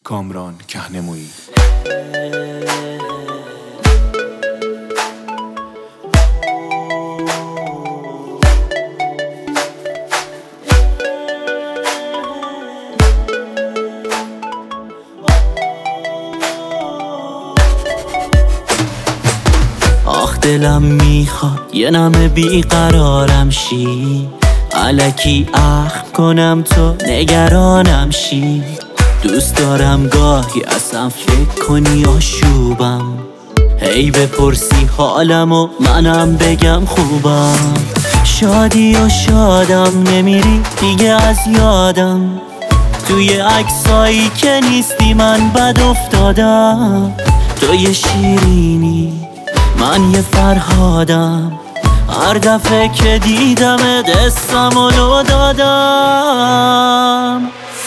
کامران کهنمویی. آخ دلم میخواد یه نمه بیقرارم شی، الکی اخم کنم تو نگرانم شی. دوست دارم گاهی اصلا فکر کنی آشوبم، هی بپرسی حالم و منم بگم خوبم. شادی و شادم نمیری دیگه از یادم، توی عکسایی که نیستی من بد افتادم. تو یه شیرینی من یه فرهادم، هر دفعه که دیدمت اسممو لو دادم.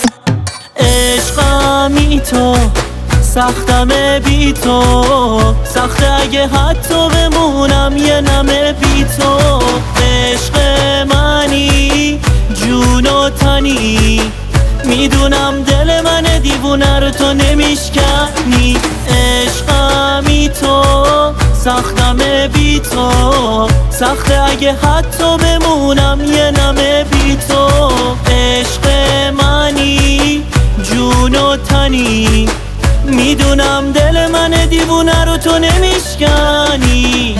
عشقمی تو سختمه بی تو، سخته اگه حتی بمونم یه نمه بی تو. عشق منی جون و تنی، میدونم دل من دیوونه رو تو نمیشکنی. عشقمی تو سختمه بی تو، سخته اگه حتی بمونم یه نمه بی تو. عشق منی جون و تنی، میدونم دل من دیوونه رو تو نمیشکنی.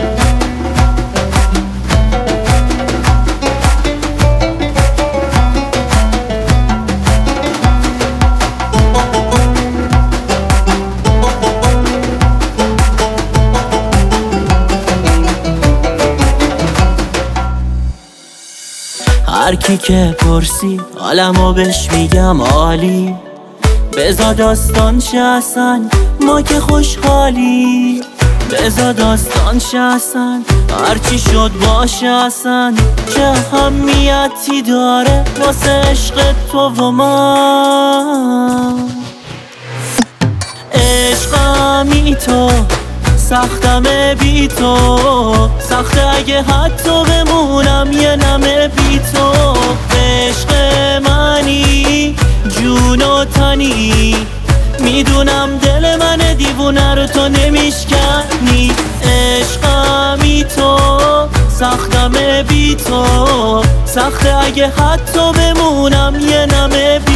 هر کی که پرسی حالمو بهش میگم عالی، بذار داستان شه اصلا ما که خوشحالی. بذار داستان شه اصلا هرچی شد باشه اصلا، چه اهمیتی داره واسه عشق تو و من. عشقمی تو سختمه بی تو، سخته اگه حتی بمونم یه نمه بی تو. عشق منی جون و تنی، میدونم دل من دیوونه رو تو نمیشکنی. عشقمی تو سختمه بی تو، سخته اگه حتی بمونم یه نمه بی تو.